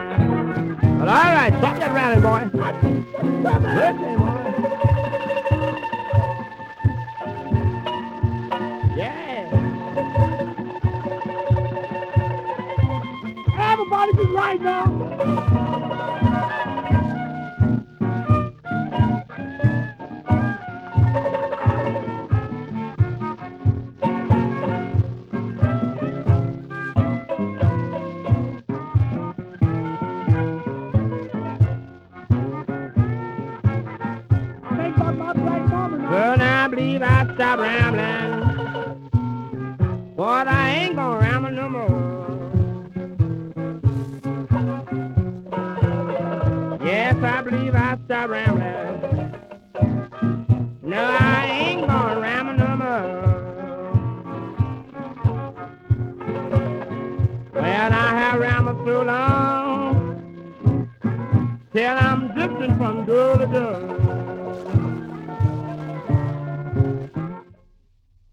Well, all right, stop that railing, boy. Listen, boy. Yeah. Everybody be right now. I think about my black mama now. Well, now I believe I stopped rambling. But I ain't gonna ramble no more. Yes, I believe I stopped rambling. No, I ain't gonna ramble no more. Well, I have rambled so long till I'm drifting from door to door.